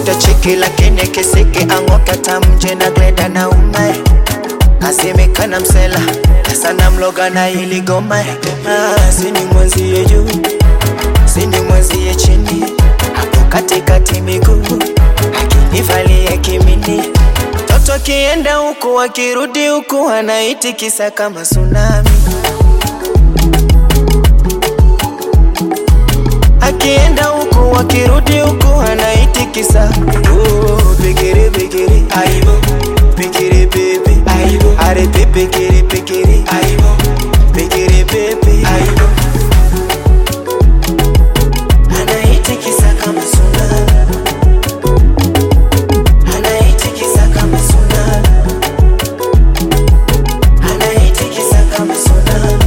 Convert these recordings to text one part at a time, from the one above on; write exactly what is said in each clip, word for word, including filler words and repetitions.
Mtoto chiki lakini kisiki angoka tamje na glenda na umae. Asemekana msela sana mloga na ili goma. Ah, sini mwenzie juu, sini mwenzie chini, hapo katikati miguu akinivalia kimini. Toto kienda huku akirudi huku anaitikisa kama tsunami. Akienda huku akirudi huku anaitikisa. Oh, bigiri bigiri aibo, bigiri baby aibo, are bigiri bigiri aibo, bigiri baby aibo. Anaitikisa kama tsunami, anaitikisa kama tsunami, anaitikisa kama tsunami,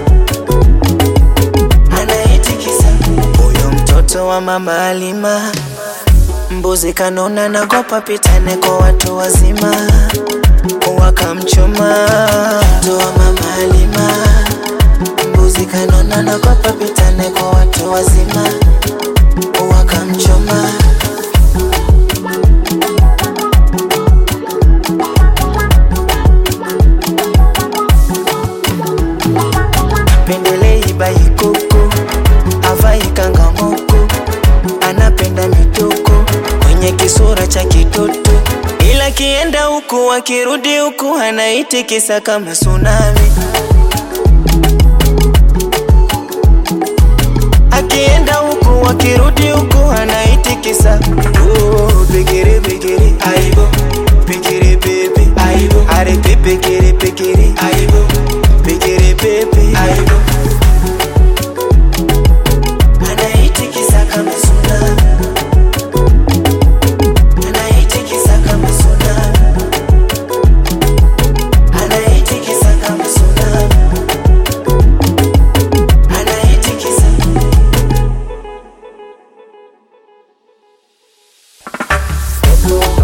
anaitikisa. Huyo mtoto wa mama Alima, mbuzi kanona na gopa pitane kwa watu wazima, wakamchoma. Mtoto wa mama Alima, mbuzi kanona na gopa pitane kwa watu wazima, wakamchoma. Pendelei baikoko, avai kangamoko, anapenda mitoko kwenye kisura cha kitoto. Ila kienda huku akirudi huku anaitikisa kama tsunami. Akienda huku akirudi huku anaitikisa. Oh, bigiri bigiri aibo, bigiri baby aibo, are bigiri bigiri aibo, bigiri baby aibo. Anaitikisa kama tsunami, anaitikisa kama tsunami, anaitikisa kama tsunami, anaitikisa.